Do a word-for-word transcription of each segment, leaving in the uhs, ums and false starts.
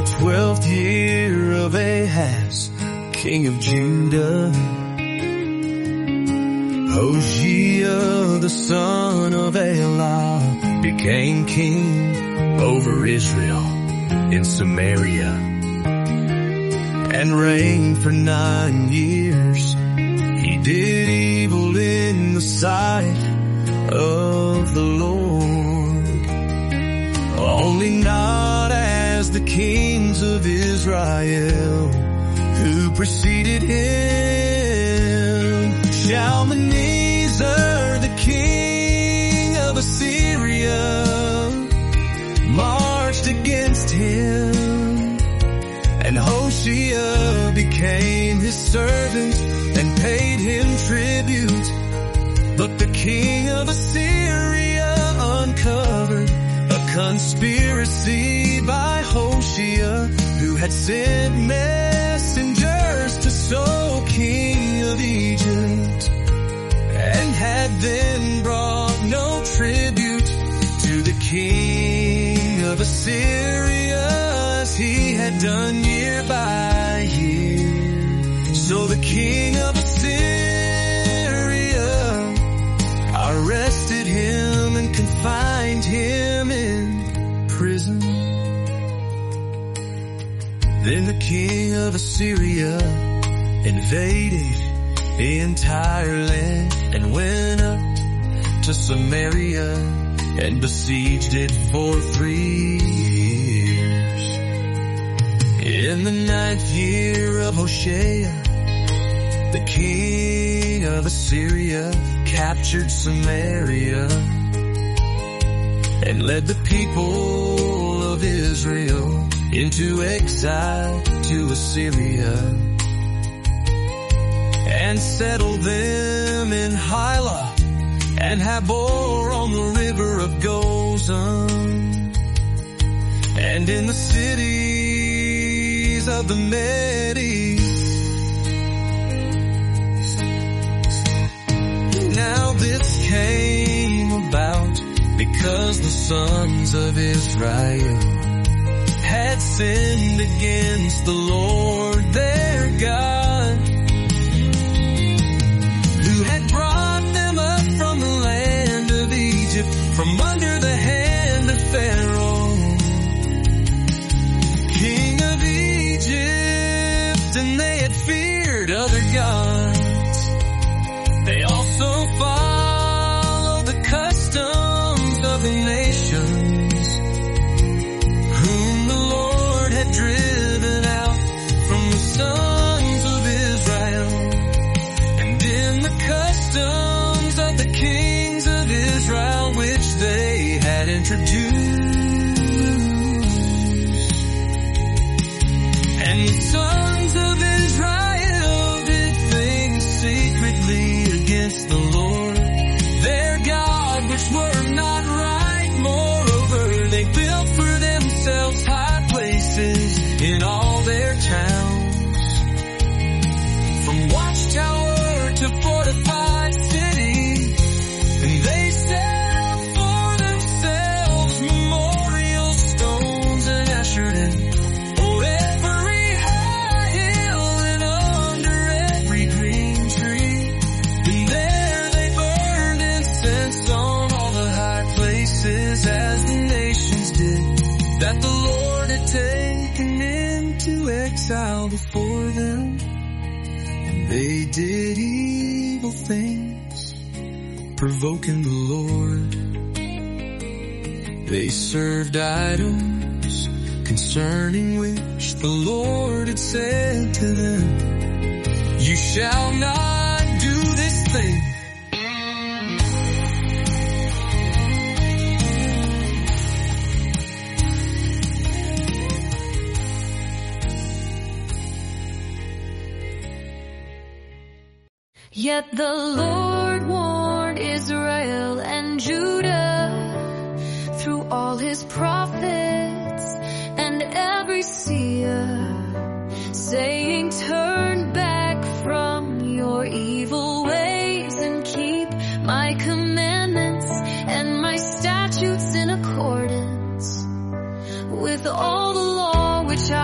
the twelfth year of Ahaz, king of Judah, Hoshea the son of Elah became king over Israel in Samaria and reigned for nine years. He did evil in the sight of the Lord, only not as the kings of Israel who preceded him. Shalmaneser, the king of Assyria, marched against him, and Hoshea became his servant and paid him tribute. But the king of Assyria uncovered a conspiracy by Hoshea, who had sent messengers to So king of Egypt, and had then brought no tribute to the king of Assyria as he had done year by year. So the king of Assyria arrested him and confined him in prison. Then the king of Assyria invaded the entire land and went up to Samaria and besieged it for three years. In the ninth year of Hoshea, the king of Assyria captured Samaria and led the people of Israel into exile to Assyria, and settled them in Hilah and Habor on the river of Gozan, and in the cities of the Medes. Now this came about because the sons of Israel had sinned against the Lord their God, who had brought them up from the land of Egypt, from under the hand of Pharaoh, king of Egypt, and they had feared other gods. They also followed the customs of the nations, whom the Lord had driven out from the sons of Israel, and in the customs of the kings of Israel which they had introduced. And the sons of Israel did things secretly against the Lord their God, which were not right. Moreover, they built for themselves high places in all their towns, from watchtower to fortified city, and they set up for themselves memorial stones and Asherah on every high hill and under every green tree. And there they burned incense on all the high places, as the nations did, that the Lord had taken into exile before them. And they did evil things, provoking the Lord. They served idols, concerning which the Lord had said to them, you shall not do this thing. Yet the Lord warned Israel and Judah through all his prophets and every seer, saying, turn back from your evil ways and keep my commandments and my statutes in accordance with all the law which I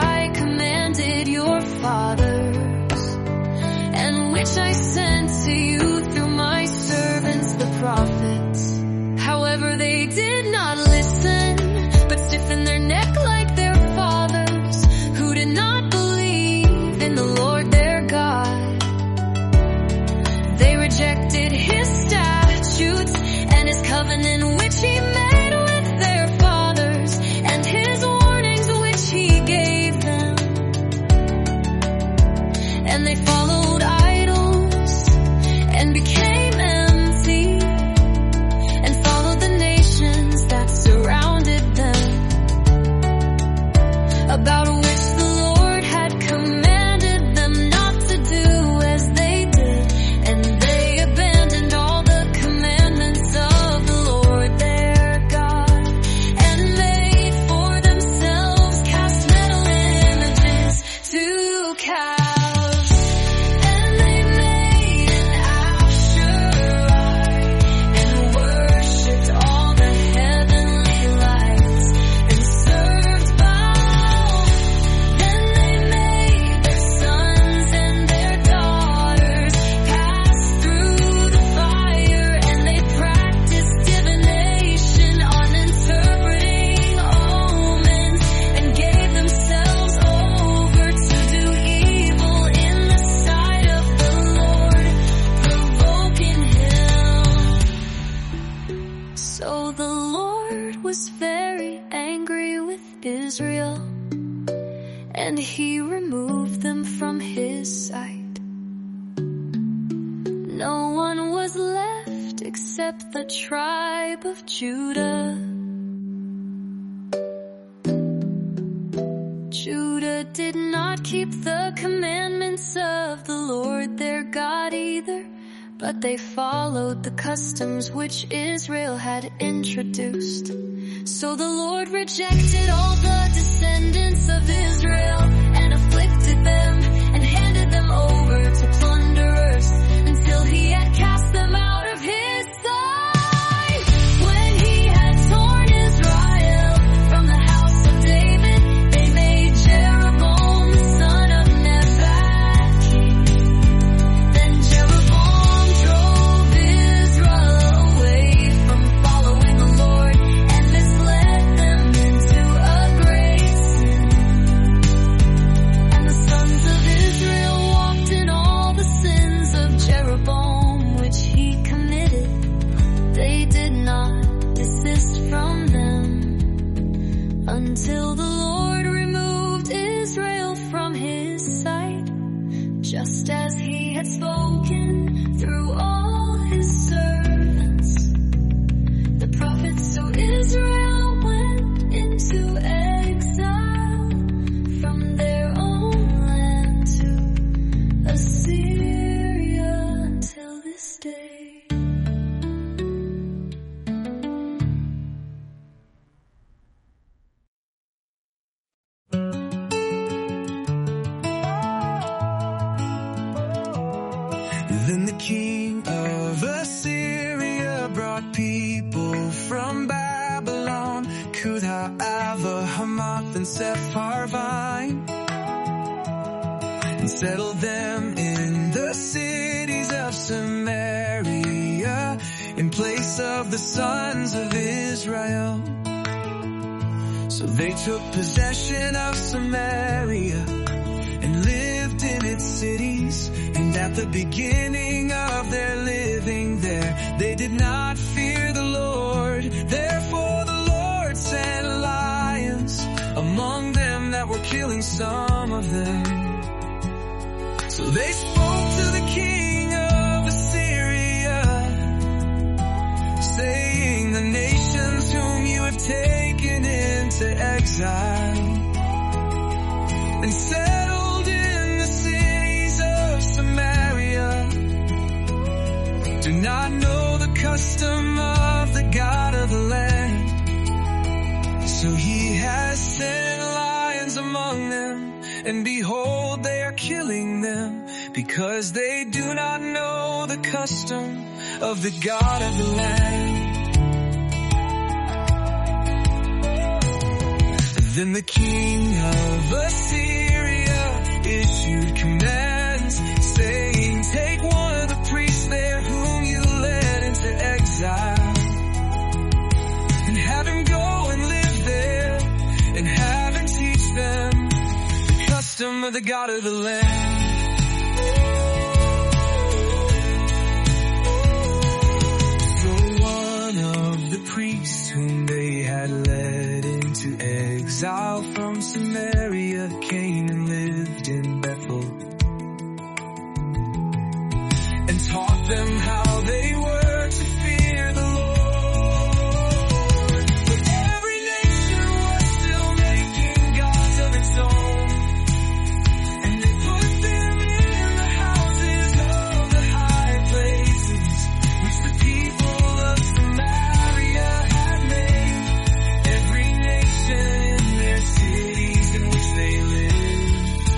I sent to you through my servants, the prophets. However, they did not listen, but stiffened their neck like their fathers, who did not believe in the Lord their God. They rejected his statutes and his covenant which he made with their fathers, and his warnings which he gave them. And they followed idols and became empty, and followed the nations that surrounded them, about which the Lord had commanded them not to do as they did. And they abandoned all the commandments of the Lord their God, and made for themselves cast metal images to calves. And they made an Asherah and worshipped all the heavenly lights and served Baal. Then they made their sons and their daughters pass through the fire, and they practiced divination on interpreting omens, and gave themselves over to do evil in the sight of the Lord, provoking him. So the Lord was very angry with Israel, and he removed them from his sight. No one was left except the tribe of Judah. Judah did not keep the commandments of the Lord their God either, but they followed the customs which Israel had introduced. So the Lord rejected all the descendants of Israel, and afflicted them, and handed them over to plunderers, until he had cast them out of his sight. When he had torn Israel from the house of David, they made Jeroboam the son of Nebat king. Then Jeroboam drove Israel away from following the Lord, and misled them into a great sin. And the sons of Israel walked in all the sins of Jeroboam which he committed. They did not desist from them, until the Lord removed Israel from his sight, just as he had spoken through all his servants, the prophets. So Israel went into exile from their own land to Assyria until this day. Then the king of Assyria brought people from Babylon, Kutha, Ava, Hamath, and Sepharvaim, and settled them in the cities of Samaria, in place of the sons of Israel. So they took possession of Samaria, and lived in its cities. And at the beginning of their living there, they did not fear the Lord. Therefore the Lord sent lions among them that were killing some of them. So they spoke to the king of Assyria, saying, the nations whom you have taken into exile and settled in the cities of Samaria do not know the custom of the God of the land. So he has sent lions among them, and behold, they are killing them, because they do not know the custom of the God of the land. Then the king of Assyria issued commands, saying, take one the God of the land. So one of the priests whom they had led into exile from Samaria came and lived in Bethel, and taught them how they were to fear the Lord. But every nation was still making gods of its own, and they put them in the houses of the high places, which the people of Samaria had made. Every nation in their cities in which they lived.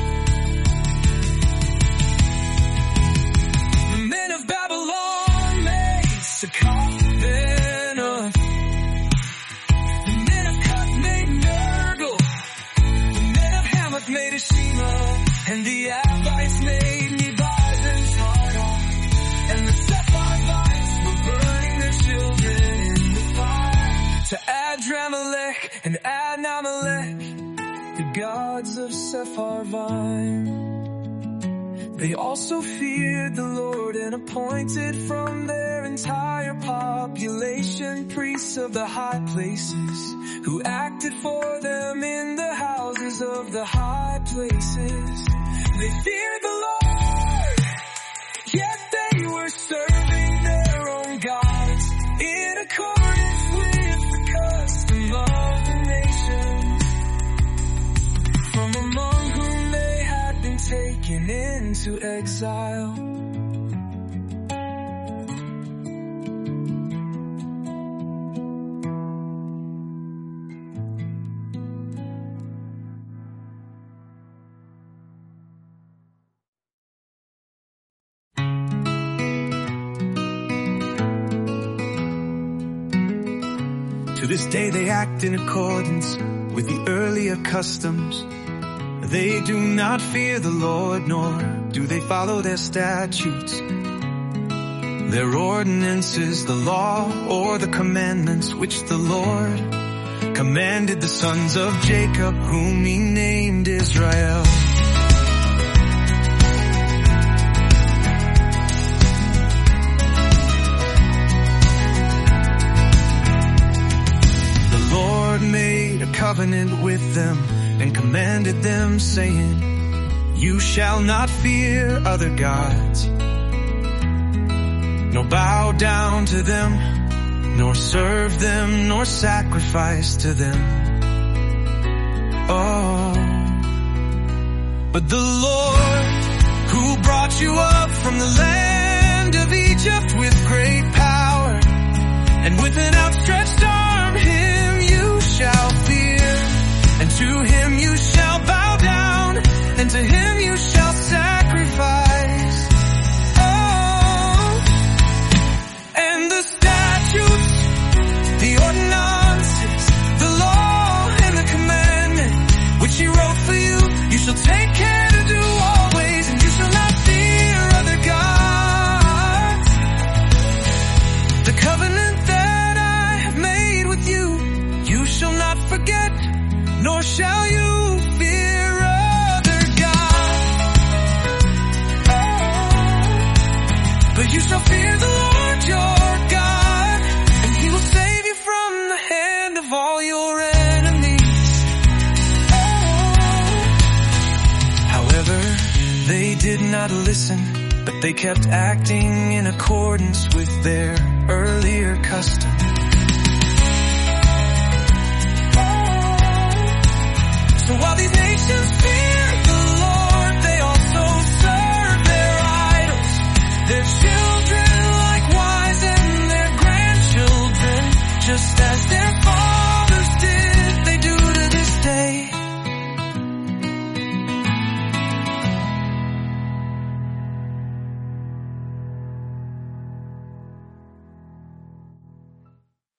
The men of Babylon made Succoth Benoth. The men of Cuth made Nergal. The men of Hamath made Ashima. And the Abites made Nebaz and Tartak. And the Sepharvites were burning their children in the fire. To Adramelech and Adnamelech, the gods of Sepharvaim. They also feared the Lord and appointed from their entire population priests of the high places, who acted for them in the houses of the high places. They feared the Lord, yet they were serving their own gods in accordance with the custom of the nations, from among whom they had been taken into exile. To this day they act in accordance with the earlier customs. They do not fear the Lord, nor do they follow their statutes, their ordinances, the law, or the commandments which the Lord commanded the sons of Jacob, whom he named Israel. The Lord made a covenant with them and commanded them, saying, you shall not fear other gods, nor bow down to them, nor serve them, nor sacrifice to them. Oh, but the Lord, who brought you up from the land of Egypt with great power, and with an outstretched arm, him you shall fear, and to him you shall bow down, and to him you shall sacrifice. Oh, and the statutes, the ordinances, the law, and the commandment which he wrote for you, you shall take care to do always, and you shall not fear other gods. The covenant that I have made with you, you shall not forget, nor shall you fear other gods. Oh, but you shall fear the Lord your God, and he will save you from the hand of all your enemies. Oh, however, they did not listen, but they kept acting in accordance with their earlier customs.